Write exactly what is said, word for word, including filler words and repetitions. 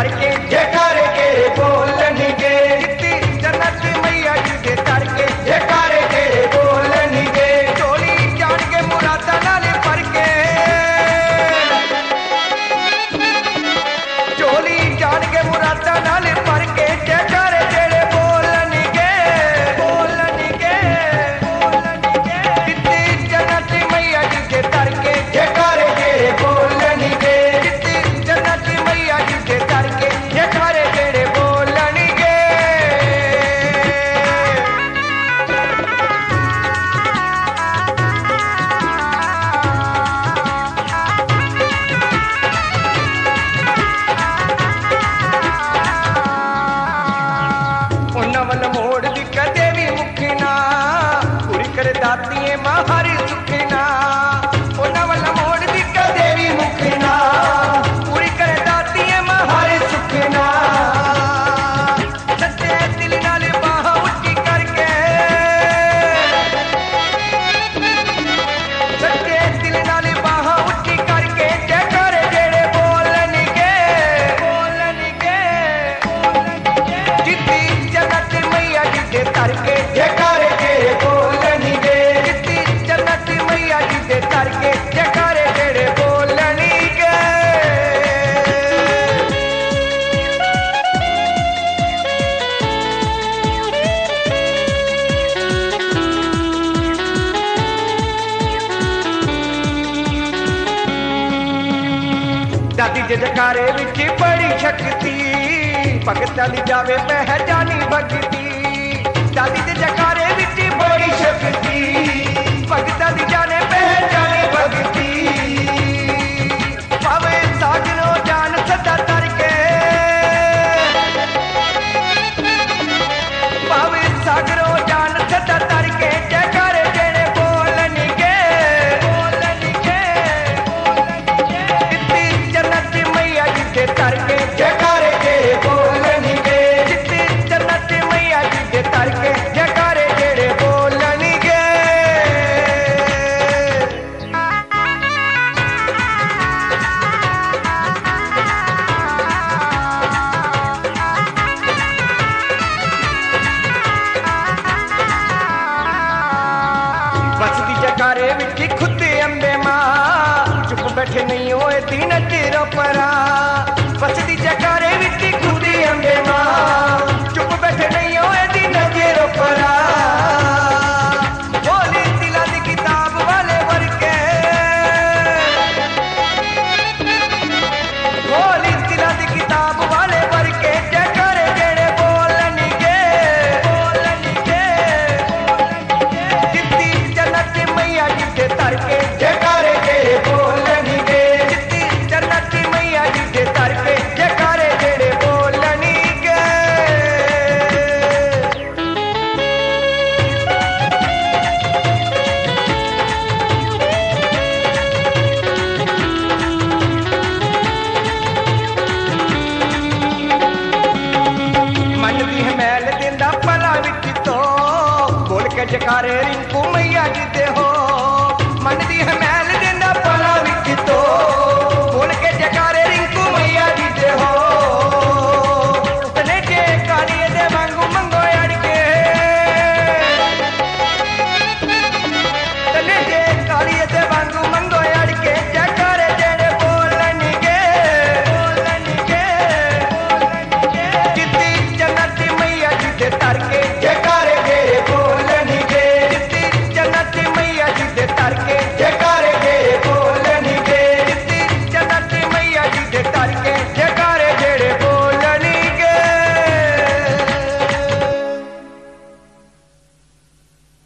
करके जयकारे तेरे बोलणगे, जित्ती जन्नत मैया जी दे करके जयकारे तेरे बोलणगे। झोली जाणगे मुरादा नाल भर के, झोली जाणगे मुरादा नाल भर के जयकारे तेरे बोलणगे, बोलणगे, बोलणगे। जित्ती जन्नत मैया जी दे करके जयकारे तेरे बोलणगे, जित्ती जन्नत मैया जी दे करके जयकारे तेरे बोलणगे। उन्हां वल मोड़ दी कदे भी मुखना, पूरी कर दातिए मां हर सुखना। उन्हां वल मोड़ दी कदे भी मुखना, पूरी कर दातिए मां हर सुखना। सच्चे दिल नाल बाह उच्ची करके, सच्चे दिल नाल बाह उच्ची करके जयकारे जेड़े बोलणगे, बोलणगे, बोलणगे। जित्ती जन्नत मैया जी दे करके जयकारे तेरे बोलणगे, जित्ती जन्नत मैया जी दे करके जयकारे तेरे बोलणगे। दादी दे जयकारे विच बड़ी शक्ति, भगतां दी जावे पहचानी भगती। दादी दे जयकारे विच बड़ी शक्ति, भगतां दी जाने पहचानी भगती। भावे साजनो जान सदा तरके, भावे सागरो जान सदा तरके जयकारे तेरे बोलणगे, बोलणगे, बोलणगे। जित्ती जन्नत मैया जी दे करके जयकारे तेरे बोलणगे, जित्ती जन्नत मैया जी दे करके जयकारे तेरे बोलणगे। बसदी जयकारे विच खुद अंबे मां, चुप बैठे नहीं होए तीन चिरों परा। बसदी जयकारे विच खुद अंबे मां, चुप बैठे नहीं होए तीन चिरों परा। बोली दिलां दी किताब वाले वर्के, बोली दिलां दी किताब वाले वर्के जयकारे जेड़े बोलणगे, बोलणगे, बोलणगे। जित्ती जन्नत मैया जी दे करके जयकारे तेरे बोलणगे, जित्ती जन्नत मैया जी दे करके जयकारे तेरे बोलणगे। मन दी हमेल देंदा भला विच तो, बोल के जयकारे रिंकू मैया जी दे हो। मन दी हमेल